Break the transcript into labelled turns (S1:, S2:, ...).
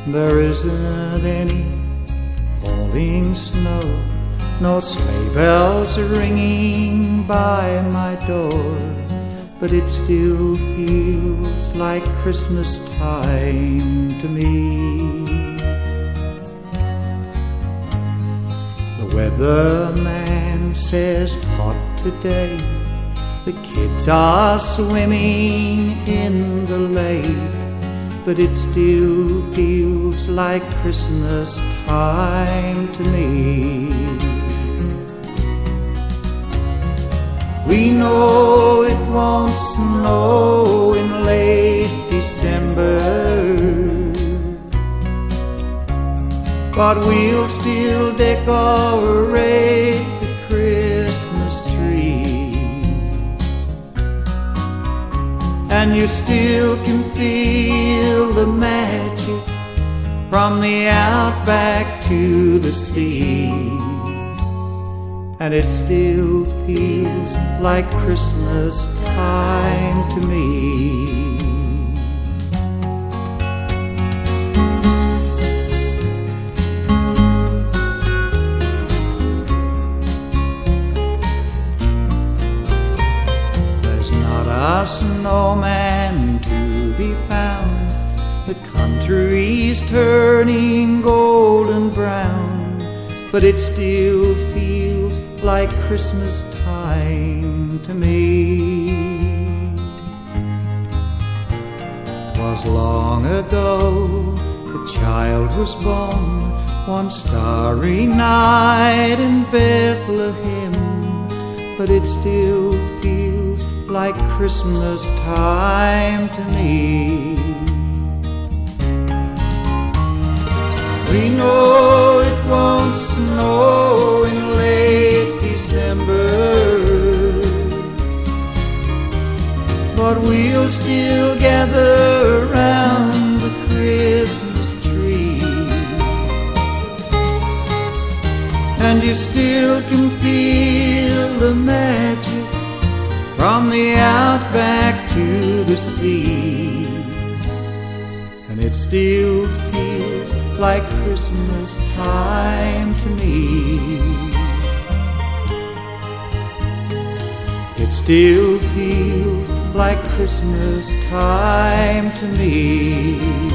S1: There isn't any falling snow, no sleigh bells are ringing by my door, but it still feels like Christmas time to me. The weatherman says hot today, the kids are swimming in the lake, but it still feels like Christmas time to me. We know it won't snow in late December, but we'll still decorate the Christmas tree, and you still can feel the magic from the outback to the sea, and it still feels like Christmas time to me. There's not a snowman to be found, the country's turning golden brown, but it still feels like Christmas time to me. 'Twas long ago the child was born, one starry night in Bethlehem, but it still feels like Christmas time to me. We know it won't snow in late December, but we'll still gather around the Christmas tree, and you still can feel the magic from the outback to the sea, and it still feels like Christmas time to me. It still feels like Christmas time to me.